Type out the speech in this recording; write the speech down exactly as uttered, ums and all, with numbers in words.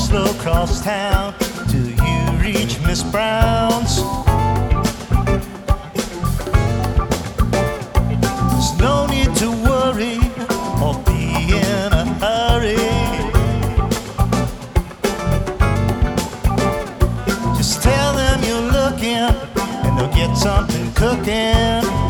slow across town till you reach Miss Brown's. There's no need to worry or be in a hurry. Just tell them you're looking and they'll get something cooking.